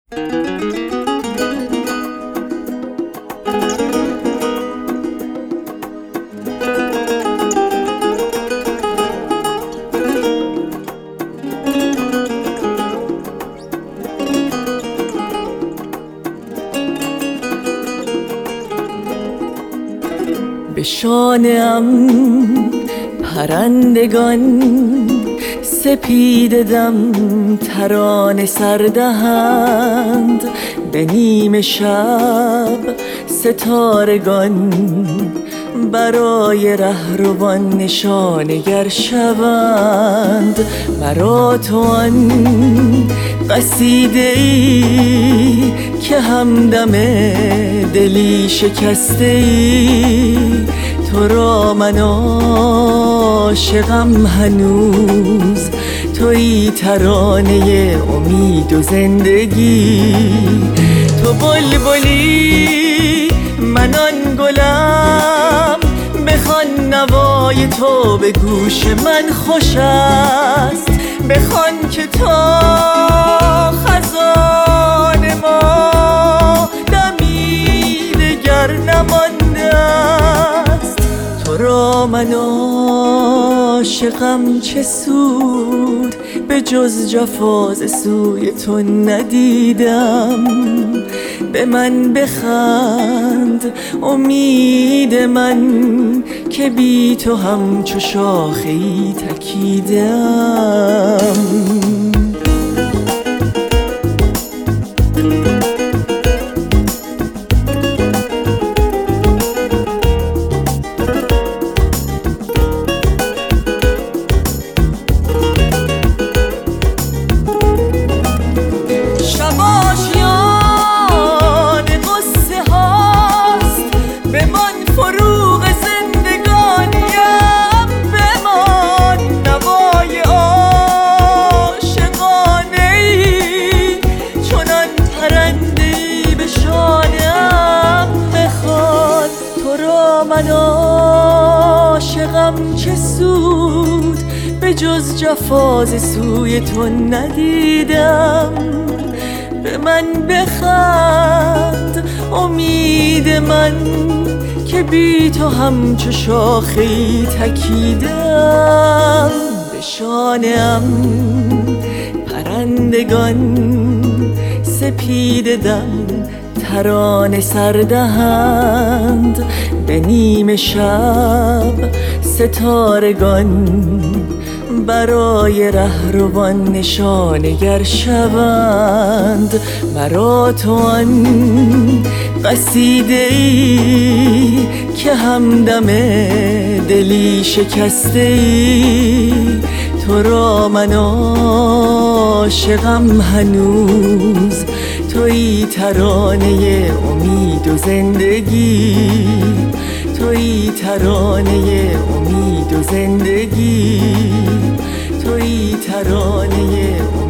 به شانه‌ام پرندگان سپیده دم ترانه سردهند، به نیمه شب ستارگان برای رهروان نشانه گر شوند. مرا تو آن قصیده ای که همدم دلی شکسته ای، تو را من عاشقم هنوز، تویی ترانه امید و زندگی. تو بلبلی من آن گلم، بخوان نوای تو به گوش من خوش است، بخوان که تا خزان ما دمی دگر نمانده است. تو را من عاشقم چه سود، به جز جفا ز سوی تو ندیدم. به من بخند امید من که بی تو همچو شاخه‌ای تکیدم. من عاشقم چه سود، به جز جفا ز سوی تو ندیدم. به من بخند امید من که بی تو همچو شاخه‌ای تکیدم. به شانه‌ام پرندگان سپیده دم ترانه سردهند، به نیمه شب ستارگان برای رهروان نشانه گر شوند. مرا تو آن قصیده ای که همدم دلی شکسته ای، تو را من عاشقم هنوز، تویی ترانه امید و زندگی. تویی ترانه امید و زندگی. تویی ترانه امید